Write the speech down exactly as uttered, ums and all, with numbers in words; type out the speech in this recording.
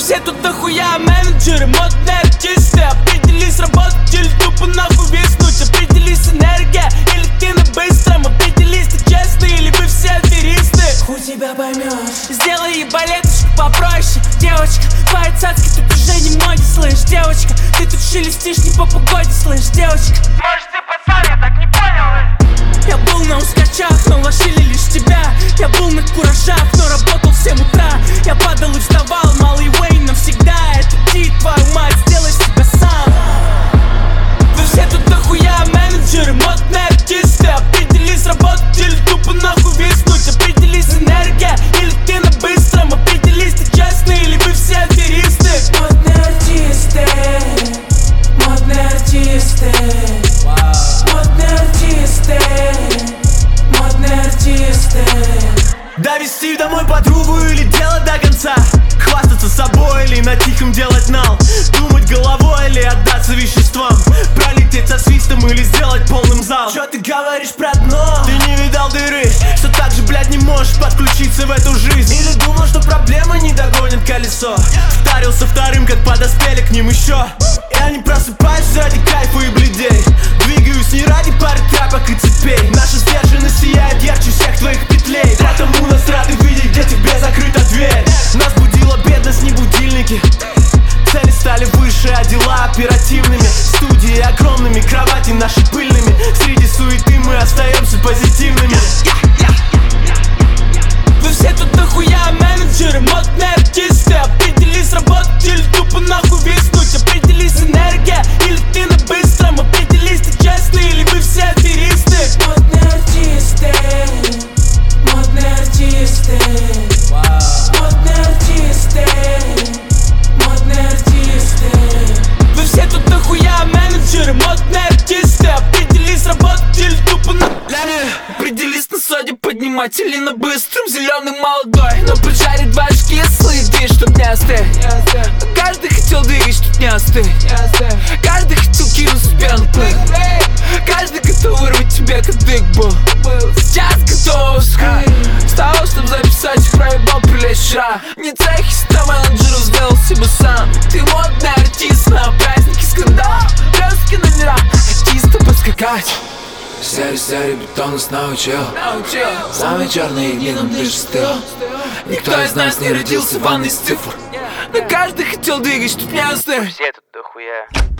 все тут дохуя менеджеры, модные артисты. Определись, работать или тупо нахуй виснуть. Определись, энергия или ты на быстром. Определись, ты честный или вы все аферисты. Хуй тебя поймешь. Сделай ебалеточку попроще. Девочка, твоя цацка тут уже не моде, слышь. Девочка, ты тут шелестишь не по погоде, слышь. Девочка, может ты пацан, я так не понял. я был на ускачах, но лошили лишь тебя. Я был на куражах, но работал в семь утра. Я падал и вставал, малый Уэйн навсегда. Это ти, твою мать, сделай себя сам. Вы все тут дохуя менеджеры, модные артисты. Определись, работать или тупо нахуй виснуть. Определись, энергия или ты на быстром. Определись, ты честный или вы все аферисты. Модные артисты, модные артисты, модные артисты, модные артисты. Довести домой подругу или делать до конца. Хвастаться собой или на тихом делать нал. Думать головой или отдаться веществам. Пролететь со свистом или сделать полным зал. Чё ты говоришь про дно? Ты не видал дыры, что так же, блядь, не можешь подключиться в эту жизнь. Или думал, что проблема не догонит колесо. Вдарился вторым, как подоспели к ним еще. Я не просыпаюсь ради кайфа и бледей. Двигаюсь не ради пары тряпок и цепей. Наша сдержанность сияет ярче всех твоих петлей. Потому нас рады видеть, где тебе закрыта дверь. Нас будила бедность, не будильники. Цели стали выше, а дела оперативными. Студии огромными, кровати наши пыльными. Среди суеты мы остаемся позитивными. Вы все тут дохуя менеджеры, модные артисты. Определись, работать или тупо нахуй виснуть. Определись, энергия или ты на быстром. Определись, ты честный или вы все аферисты. Модные артисты, модные артисты, модные артисты, модные артисты. Вы все тут дохуя менеджеры, модные артисты. Определись, работать или тупо на... Определись на соде поднимать или на быстром. Зеленый молодой, но поджарит башки, если движ, чтоб не остыть. Каждый хотел двигать, чтоб не остыть. Каждый хотел кинуть себе на плыть. Каждый готов вырвать тебе кадык был. Сейчас готов скрыть. С того, чтоб записать, их проебал прилечь вчера. Не цехи, ста менеджеров сделал себе сам. Ты модный артист на празднике скандал. Блестки номера, чисто поскакать. Серый-серый бетон нас научил. Самый черный глином дышит стыл. Никто из нас не родился в ванной из цифр. Но каждый хотел двигать, чтоб не остыть. Все тут дохуя.